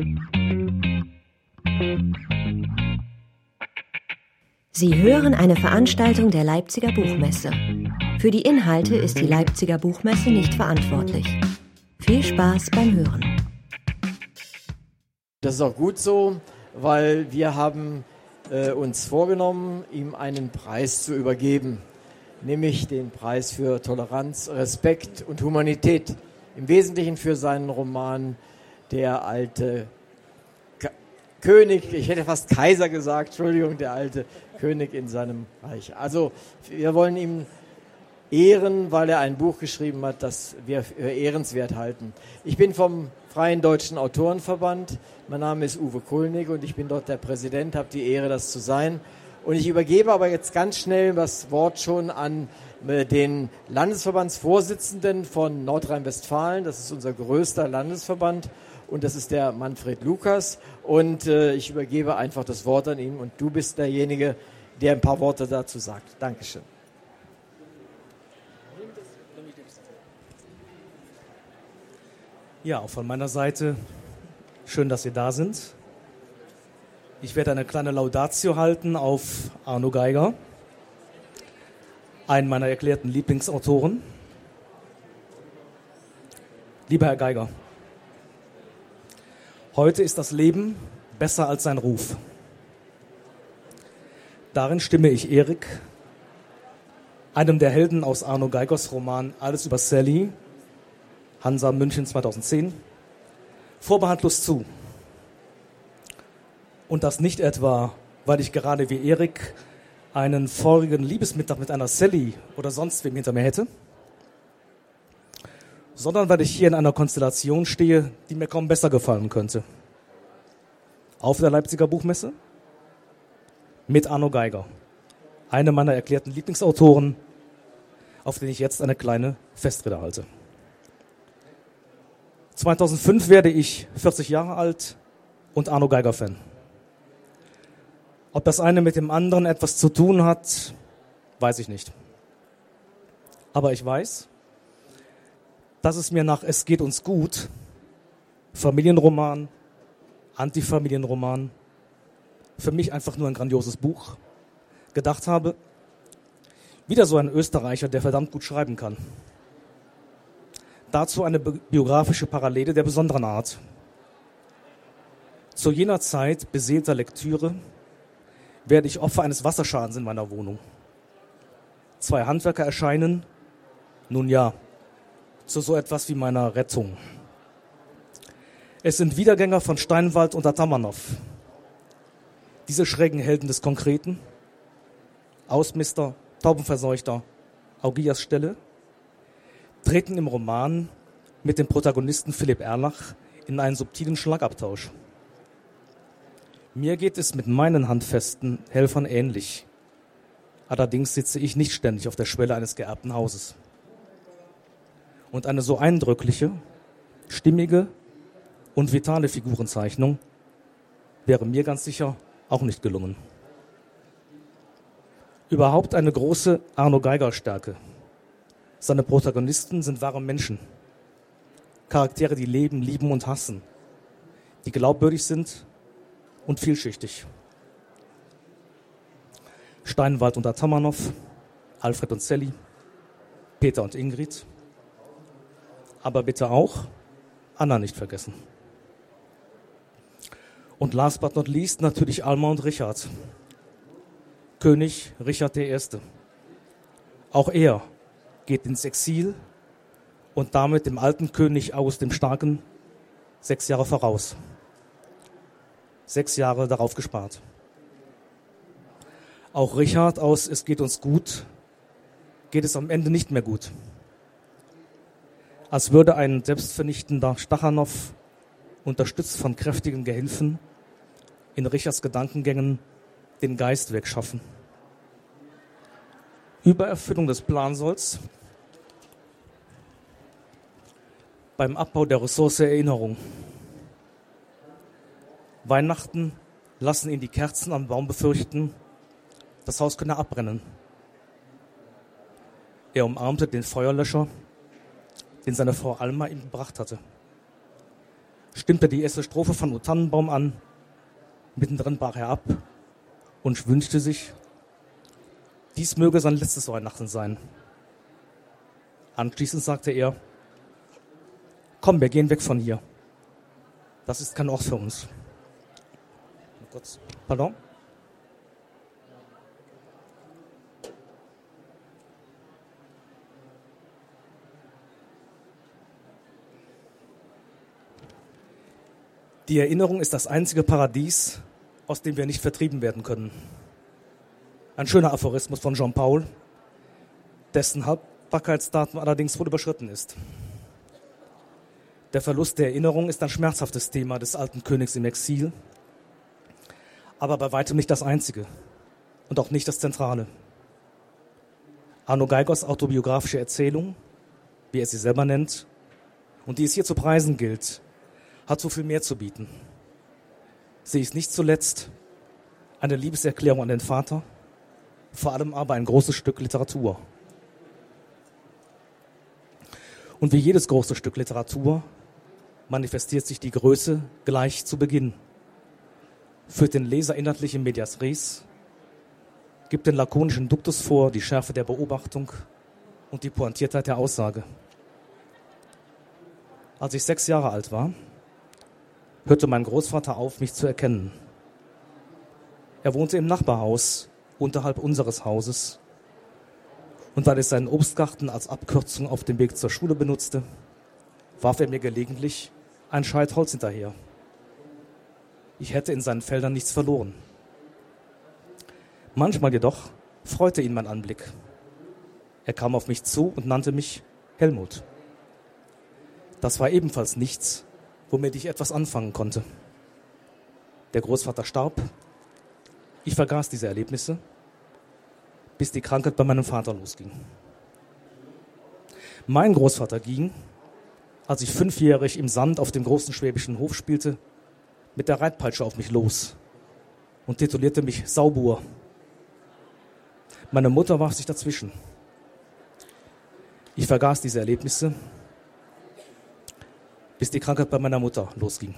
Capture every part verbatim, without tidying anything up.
Sie hören eine Veranstaltung der Leipziger Buchmesse. Für die Inhalte ist die Leipziger Buchmesse nicht verantwortlich. Viel Spaß beim Hören. Das ist auch gut so, weil wir haben äh, uns vorgenommen, ihm einen Preis zu übergeben, nämlich den Preis für Toleranz, Respekt und Humanität. Im Wesentlichen für seinen Roman Der alte K- König, ich hätte fast Kaiser gesagt, Entschuldigung, der alte König in seinem Reich. Also wir wollen ihm ehren, weil er ein Buch geschrieben hat, das wir für ehrenswert halten. Ich bin vom Freien Deutschen Autorenverband, mein Name ist Uwe Kulnig und ich bin dort der Präsident, habe die Ehre, das zu sein. Und ich übergebe aber jetzt ganz schnell das Wort schon an den Landesverbandsvorsitzenden von Nordrhein-Westfalen. Das ist unser größter Landesverband und das ist der Manfred Lukas. Und äh, ich übergebe einfach das Wort an ihn und du bist derjenige, der ein paar Worte dazu sagt. Dankeschön. Ja, auch von meiner Seite schön, dass Sie da sind. Ich werde eine kleine Laudatio halten auf Arno Geiger, einen meiner erklärten Lieblingsautoren. Lieber Herr Geiger, heute ist das Leben besser als sein Ruf. Darin stimme ich Erik, einem der Helden aus Arno Geigers Roman Alles über Sally, Hansa München zweitausendzehn, vorbehaltlos zu. Und das nicht etwa, weil ich gerade wie Erik einen feurigen Liebesmittag mit einer Sally oder sonst wem hinter mir hätte, sondern weil ich hier in einer Konstellation stehe, die mir kaum besser gefallen könnte. Auf der Leipziger Buchmesse mit Arno Geiger, einem meiner erklärten Lieblingsautoren, auf den ich jetzt eine kleine Festrede halte. zweitausendfünf werde ich vierzig Jahre alt und Arno Geiger-Fan. Ob das eine mit dem anderen etwas zu tun hat, weiß ich nicht. Aber ich weiß, dass es mir nach Es geht uns gut, Familienroman, Antifamilienroman, für mich einfach nur ein grandioses Buch, gedacht habe, wieder so ein Österreicher, der verdammt gut schreiben kann. Dazu eine biografische Parallele der besonderen Art. Zu jener Zeit beseelter Lektüre werde ich Opfer eines Wasserschadens in meiner Wohnung. Zwei Handwerker erscheinen, nun ja, zu so etwas wie meiner Rettung. Es sind Wiedergänger von Steinwald und Atamanov. Diese schrägen Helden des Konkreten, Ausmister, Taubenverseuchter, Augias Stelle, treten im Roman mit dem Protagonisten Philipp Erlach in einen subtilen Schlagabtausch. Mir geht es mit meinen handfesten Helfern ähnlich. Allerdings sitze ich nicht ständig auf der Schwelle eines geerbten Hauses. Und eine so eindrückliche, stimmige und vitale Figurenzeichnung wäre mir ganz sicher auch nicht gelungen. Überhaupt eine große Arno Geiger-Stärke. Seine Protagonisten sind wahre Menschen. Charaktere, die leben, lieben und hassen. Die glaubwürdig sind und vielschichtig. Steinwald und Atamanov, Alfred und Sally, Peter und Ingrid. Aber bitte auch Anna nicht vergessen. Und last but not least natürlich Alma und Richard. König Richard der Erste. Auch er geht ins Exil und damit dem alten König August dem Starken sechs Jahre voraus. Sechs Jahre darauf gespart. Auch Richard aus Es geht uns gut, geht es am Ende nicht mehr gut. Als würde ein selbstvernichtender Stachanow, unterstützt von kräftigen Gehilfen, in Richards Gedankengängen den Geist wegschaffen. Übererfüllung des Plansolls beim Abbau der Ressource Erinnerung. Weihnachten lassen ihn die Kerzen am Baum befürchten, das Haus könne abbrennen. Er umarmte den Feuerlöscher, den seine Frau Alma ihm gebracht hatte. stimmte die erste Strophe von O Tannenbaum an, mittendrin brach er ab und wünschte sich, dies möge sein letztes Weihnachten sein. Anschließend sagte er, komm, wir gehen weg von hier. Das ist kein Ort für uns. Kurz. Pardon? Die Erinnerung ist das einzige Paradies, aus dem wir nicht vertrieben werden können. Ein schöner Aphorismus von Jean Paul, dessen Haltbarkeitsdatum allerdings wohl überschritten ist. Der Verlust der Erinnerung ist ein schmerzhaftes Thema des alten Königs im Exil, aber bei weitem nicht das einzige und auch nicht das Zentrale. Arno Geigers autobiografische Erzählung, wie er sie selber nennt, und die es hier zu preisen gilt, hat so viel mehr zu bieten. Sie ist nicht zuletzt eine Liebeserklärung an den Vater, vor allem aber ein großes Stück Literatur. Und wie jedes große Stück Literatur manifestiert sich die Größe gleich zu Beginn, führt den Leser inhaltlich in medias res, gibt den lakonischen Duktus vor, die Schärfe der Beobachtung und die Pointiertheit der Aussage. Als ich sechs Jahre alt war, hörte mein Großvater auf, mich zu erkennen. Er wohnte im Nachbarhaus, unterhalb unseres Hauses. Und weil ich seinen Obstgarten als Abkürzung auf dem Weg zur Schule benutzte, warf er mir gelegentlich ein Scheit Holz hinterher. Ich hätte in seinen Feldern nichts verloren. Manchmal jedoch freute ihn mein Anblick. Er kam auf mich zu und nannte mich Helmut. Das war ebenfalls nichts, womit ich etwas anfangen konnte. Der Großvater starb. Ich vergaß diese Erlebnisse, bis die Krankheit bei meinem Vater losging. Mein Großvater ging, als ich fünfjährig im Sand auf dem großen schwäbischen Hof spielte, mit der Reitpeitsche auf mich los und titulierte mich Saubuhr. Meine Mutter warf sich dazwischen. Ich vergaß diese Erlebnisse, bis die Krankheit bei meiner Mutter losging.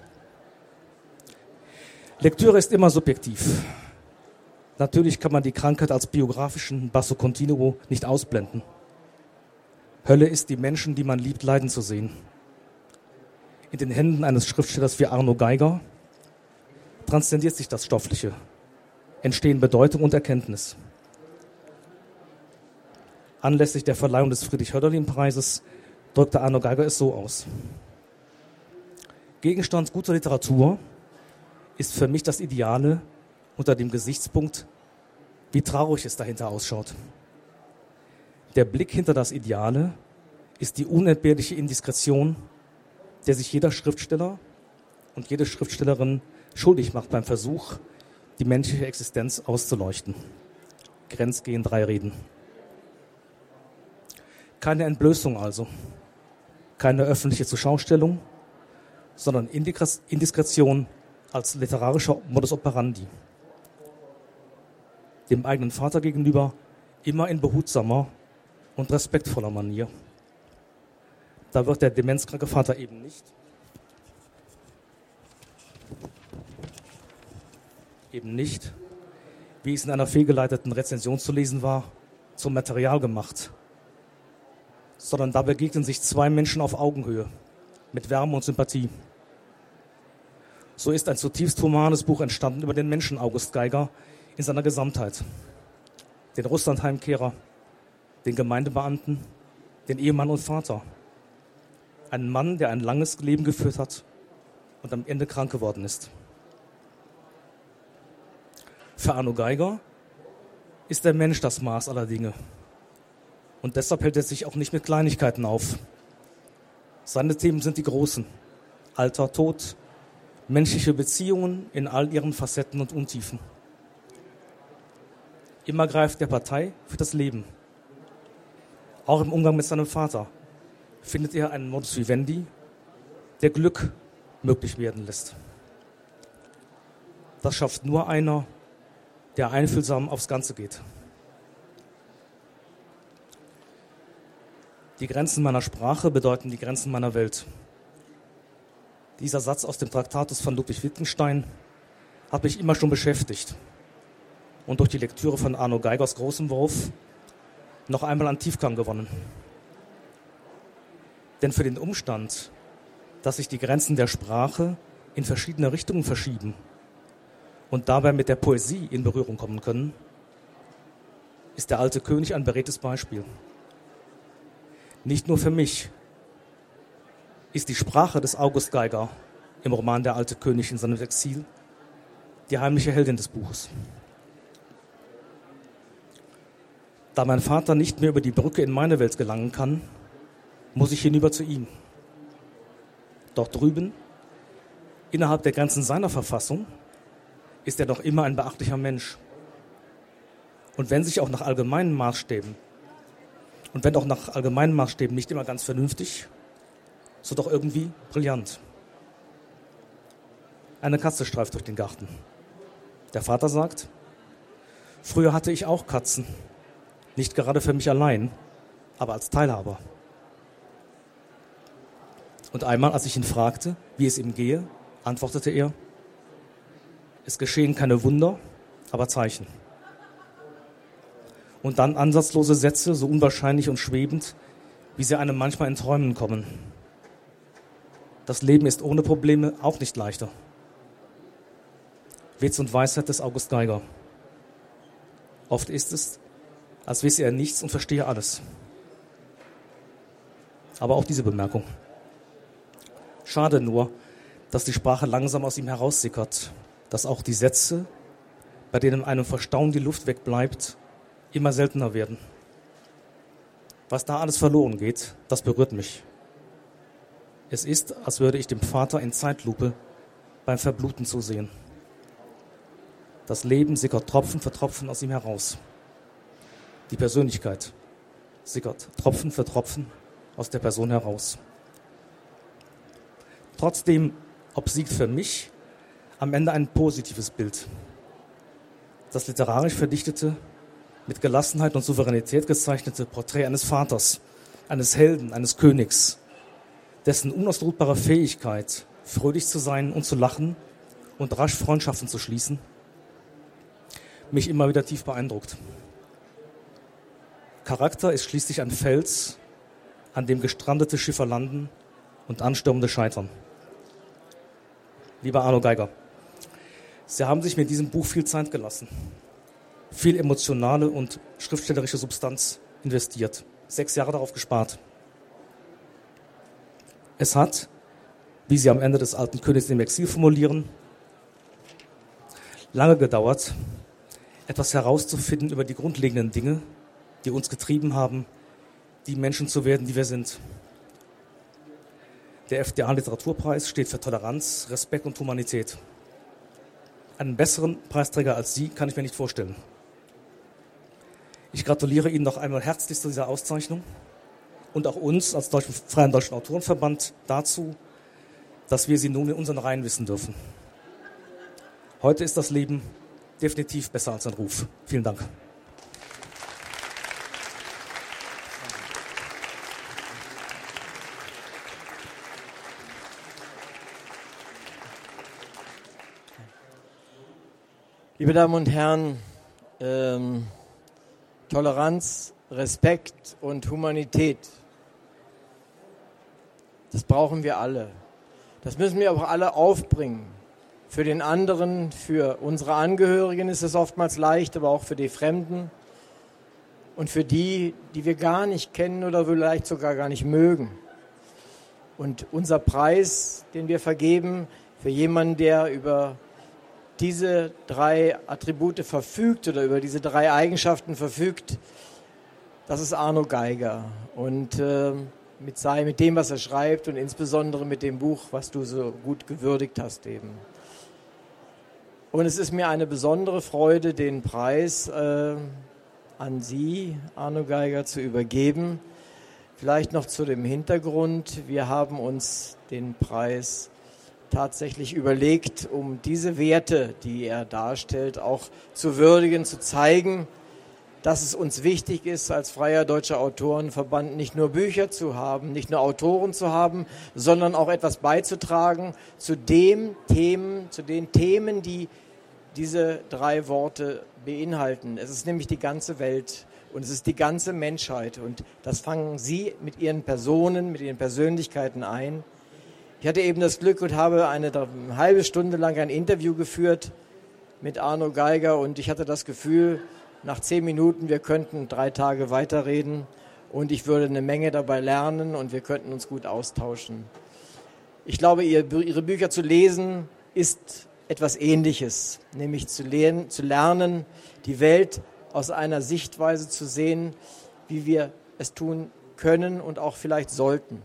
Lektüre ist immer subjektiv. Natürlich kann man die Krankheit als biografischen Basso Continuo nicht ausblenden. Hölle ist, die Menschen, die man liebt, leiden zu sehen. In den Händen eines Schriftstellers wie Arno Geiger transzendiert sich das Stoffliche, entstehen Bedeutung und Erkenntnis. Anlässlich der Verleihung des Friedrich-Hölderlin-Preises drückte Arno Geiger es so aus. Gegenstand guter Literatur ist für mich das Ideale unter dem Gesichtspunkt, wie traurig es dahinter ausschaut. Der Blick hinter das Ideale ist die unentbehrliche Indiskretion, der sich jeder Schriftsteller und jede Schriftstellerin schuldig macht beim Versuch, die menschliche Existenz auszuleuchten. Grenzgehend drei Reden. Keine Entblößung also, keine öffentliche Zuschaustellung, sondern Indiskretion als literarischer Modus operandi. Dem eigenen Vater gegenüber immer in behutsamer und respektvoller Manier. Da wird der demenzkranke Vater eben nicht, eben nicht, wie es in einer fehlgeleiteten Rezension zu lesen war, zum Material gemacht, sondern da begegnen sich zwei Menschen auf Augenhöhe, mit Wärme und Sympathie. So ist ein zutiefst humanes Buch entstanden über den Menschen August Geiger in seiner Gesamtheit. Den Russlandheimkehrer, den Gemeindebeamten, den Ehemann und Vater. Einen Mann, der ein langes Leben geführt hat und am Ende krank geworden ist. Für Arno Geiger ist der Mensch das Maß aller Dinge. Und deshalb hält er sich auch nicht mit Kleinigkeiten auf. Seine Themen sind die großen. Alter, Tod, menschliche Beziehungen in all ihren Facetten und Untiefen. Immer greift er Partei für das Leben. Auch im Umgang mit seinem Vater findet er einen Modus vivendi, der Glück möglich werden lässt. Das schafft nur einer, der einfühlsam aufs Ganze geht. Die Grenzen meiner Sprache bedeuten die Grenzen meiner Welt. Dieser Satz aus dem Traktatus von Ludwig Wittgenstein hat mich immer schon beschäftigt und durch die Lektüre von Arno Geigers Großem Wurf noch einmal an Tiefgang gewonnen. Denn für den Umstand, dass sich die Grenzen der Sprache in verschiedene Richtungen verschieben und dabei mit der Poesie in Berührung kommen können, ist der alte König ein beredtes Beispiel. Nicht nur für mich ist die Sprache des August Geiger im Roman Der alte König in seinem Exil die heimliche Heldin des Buches. Da mein Vater nicht mehr über die Brücke in meine Welt gelangen kann, muss ich hinüber zu ihm. Dort drüben, innerhalb der Grenzen seiner Verfassung, ist er doch immer ein beachtlicher Mensch. Und wenn sich auch nach allgemeinen Maßstäben, und wenn auch nach allgemeinen Maßstäben nicht immer ganz vernünftig, so doch irgendwie brillant. Eine Katze streift durch den Garten. Der Vater sagt, früher hatte ich auch Katzen, nicht gerade für mich allein, aber als Teilhaber. Und einmal, als ich ihn fragte, wie es ihm gehe, antwortete er, es geschehen keine Wunder, aber Zeichen. Und dann ansatzlose Sätze, so unwahrscheinlich und schwebend, wie sie einem manchmal in Träumen kommen. Das Leben ist ohne Probleme auch nicht leichter. Witz und Weisheit des August Geiger. Oft ist es, als wisse er nichts und verstehe alles. Aber auch diese Bemerkung. Schade nur, dass die Sprache langsam aus ihm heraussickert, dass auch die Sätze, bei denen einem vor Staunen die Luft wegbleibt, immer seltener werden. Was da alles verloren geht, das berührt mich. Es ist, als würde ich dem Vater in Zeitlupe beim Verbluten zusehen. Das Leben sickert Tropfen für Tropfen aus ihm heraus. Die Persönlichkeit sickert Tropfen für Tropfen aus der Person heraus. Trotzdem obsiegt für mich am Ende ein positives Bild. Das literarisch verdichtete, mit Gelassenheit und Souveränität gezeichnete Porträt eines Vaters, eines Helden, eines Königs, dessen unausruhbare Fähigkeit, fröhlich zu sein und zu lachen und rasch Freundschaften zu schließen, mich immer wieder tief beeindruckt. Charakter ist schließlich ein Fels, an dem gestrandete Schiffe landen und Anstürmende scheitern. Lieber Arno Geiger, Sie haben sich mit diesem Buch viel Zeit gelassen, viel emotionale und schriftstellerische Substanz investiert, sechs Jahre darauf gespart. Es hat, wie Sie am Ende des alten Königs im Exil formulieren, lange gedauert, etwas herauszufinden über die grundlegenden Dinge, die uns getrieben haben, die Menschen zu werden, die wir sind. Der F D A-Literaturpreis steht für Toleranz, Respekt und Humanität. Einen besseren Preisträger als Sie kann ich mir nicht vorstellen. Ich gratuliere Ihnen noch einmal herzlich zu dieser Auszeichnung und auch uns als Deutschen, Freien Deutschen Autorenverband dazu, dass wir Sie nun in unseren Reihen wissen dürfen. Heute ist das Leben definitiv besser als ein Ruf. Vielen Dank. Liebe Damen und Herren, ähm, Toleranz, Respekt und Humanität, das brauchen wir alle. Das müssen wir auch alle aufbringen. Für den anderen, für unsere Angehörigen ist es oftmals leicht, aber auch für die Fremden und für die, die wir gar nicht kennen oder vielleicht sogar gar nicht mögen. Und unser Preis, den wir vergeben für jemanden, der über diese drei Attribute verfügt oder über diese drei Eigenschaften verfügt, das ist Arno Geiger. Und äh, mit, sein, mit dem, was er schreibt und insbesondere mit dem Buch, was du so gut gewürdigt hast eben. Und es ist mir eine besondere Freude, den Preis äh, an Sie, Arno Geiger, zu übergeben. Vielleicht noch zu dem Hintergrund. Wir haben uns den Preis tatsächlich überlegt, um diese Werte, die er darstellt, auch zu würdigen, zu zeigen. dass es uns wichtig ist, als freier deutscher Autorenverband nicht nur Bücher zu haben, nicht nur Autoren zu haben, sondern auch etwas beizutragen zu den Themen, zu den Themen, die diese drei Worte beinhalten. Es ist nämlich die ganze Welt und es ist die ganze Menschheit und das fangen Sie mit Ihren Personen, mit Ihren Persönlichkeiten ein. Ich hatte eben das Glück und habe eine, eine halbe Stunde lang ein Interview geführt mit Arno Geiger und ich hatte das Gefühl, nach zehn Minuten, wir könnten drei Tage weiterreden und ich würde eine Menge dabei lernen und wir könnten uns gut austauschen. Ich glaube, Ihre Bücher zu lesen ist etwas Ähnliches, nämlich zu lernen, zu lernen, die Welt aus einer Sichtweise zu sehen, wie wir es tun können und auch vielleicht sollten.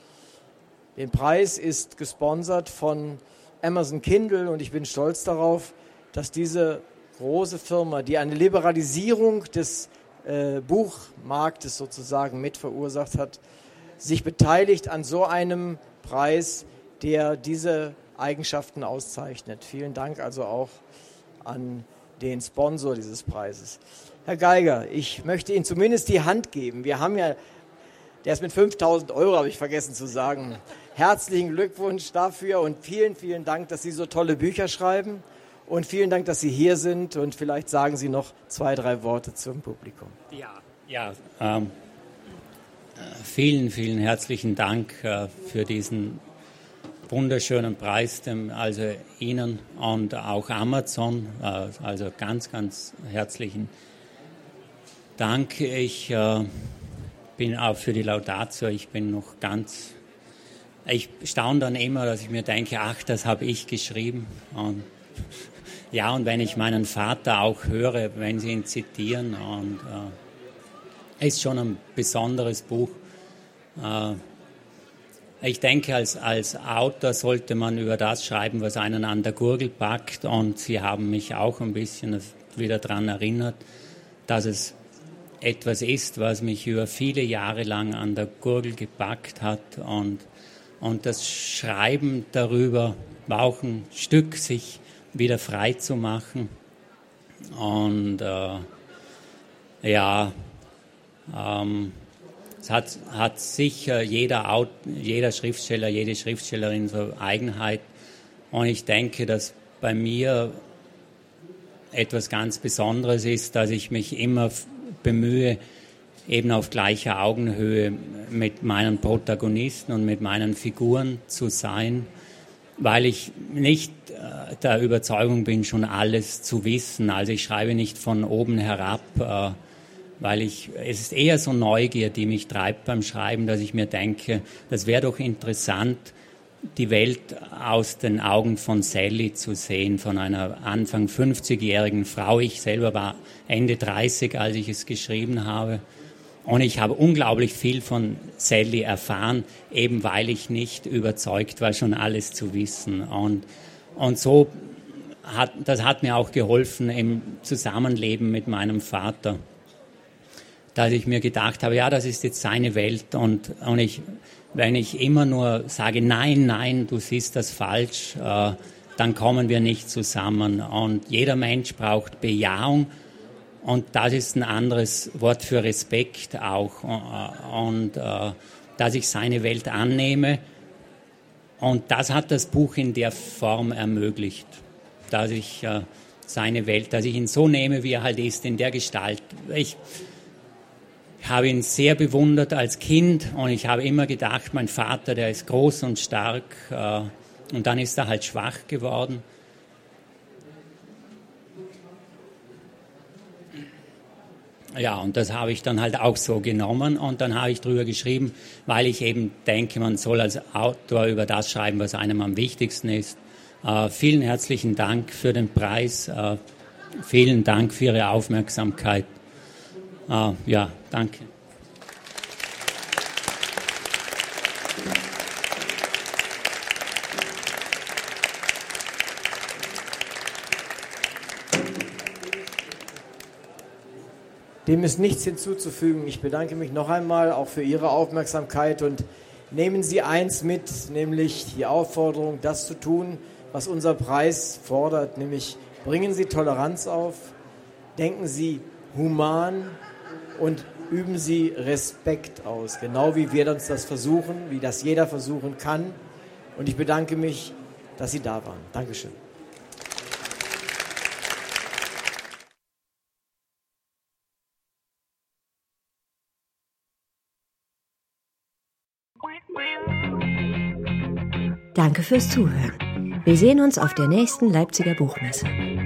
Der Preis ist gesponsert von Amazon Kindle und ich bin stolz darauf, dass diese große Firma, die eine Liberalisierung des äh, Buchmarktes sozusagen mit verursacht hat, sich beteiligt an so einem Preis, der diese Eigenschaften auszeichnet. Vielen Dank also auch an den Sponsor dieses Preises. Herr Geiger, ich möchte Ihnen zumindest die Hand geben. Wir haben ja, der ist mit fünftausend Euro, habe ich vergessen zu sagen. Herzlichen Glückwunsch dafür und vielen, vielen Dank, dass Sie so tolle Bücher schreiben. Und vielen Dank, dass Sie hier sind und vielleicht sagen Sie noch zwei, drei Worte zum Publikum. Ja, ja ähm, vielen, vielen herzlichen Dank äh, für diesen wunderschönen Preis, dem, also Ihnen und auch Amazon. Äh, also ganz, ganz herzlichen Dank. Ich äh, bin auch für die Laudatio, ich bin noch ganz, ich staune dann immer, dass ich mir denke, ach, das habe ich geschrieben. Und ja, und wenn ich meinen Vater auch höre, wenn Sie ihn zitieren, und äh, ist schon ein besonderes Buch. Äh, ich denke, als, als Autor sollte man über das schreiben, was einen an der Gurgel packt. Und Sie haben mich auch ein bisschen wieder daran erinnert, dass es etwas ist, was mich über viele Jahre lang an der Gurgel gepackt hat. Und, und das Schreiben darüber war auch ein Stück, sich wieder frei zu machen. Und äh, ja, ähm, es hat, hat sicher jeder, Aut- jeder Schriftsteller, jede Schriftstellerin so Eigenheit. Und ich denke, dass bei mir etwas ganz Besonderes ist, dass ich mich immer f- bemühe, eben auf gleicher Augenhöhe mit meinen Protagonisten und mit meinen Figuren zu sein, weil ich nicht äh, der Überzeugung bin, schon alles zu wissen. Also ich schreibe nicht von oben herab, äh, weil ich, es ist eher so Neugier, die mich treibt beim Schreiben, dass ich mir denke, das wäre doch interessant, die Welt aus den Augen von Sally zu sehen, von einer Anfang fünfzigjährigen Frau. Ich selber war Ende dreißig, als ich es geschrieben habe. Und ich habe unglaublich viel von Sally erfahren, eben weil ich nicht überzeugt war, schon alles zu wissen. Und, und so hat, das hat mir auch geholfen im Zusammenleben mit meinem Vater, dass ich mir gedacht habe, ja, das ist jetzt seine Welt. Und, und ich, wenn ich immer nur sage, nein, nein, du siehst das falsch, äh, dann kommen wir nicht zusammen. Und jeder Mensch braucht Bejahung. Und das ist ein anderes Wort für Respekt auch. Und äh, dass ich seine Welt annehme. Und das hat das Buch in der Form ermöglicht. Dass ich äh, seine Welt, dass ich ihn so nehme, wie er halt ist, in der Gestalt. Ich habe ihn sehr bewundert als Kind und ich habe immer gedacht, mein Vater, der ist groß und stark. Äh, und dann ist er halt schwach geworden. Ja, und das habe ich dann halt auch so genommen und dann habe ich drüber geschrieben, weil ich eben denke, man soll als Autor über das schreiben, was einem am wichtigsten ist. Äh, vielen herzlichen Dank für den Preis, äh, vielen Dank für Ihre Aufmerksamkeit. Äh, ja, danke. Dem ist nichts hinzuzufügen. Ich bedanke mich noch einmal auch für Ihre Aufmerksamkeit und nehmen Sie eins mit, nämlich die Aufforderung, das zu tun, was unser Preis fordert, nämlich bringen Sie Toleranz auf, denken Sie human und üben Sie Respekt aus, genau wie wir uns das versuchen, wie das jeder versuchen kann. Und ich bedanke mich, dass Sie da waren. Dankeschön. Danke fürs Zuhören. Wir sehen uns auf der nächsten Leipziger Buchmesse.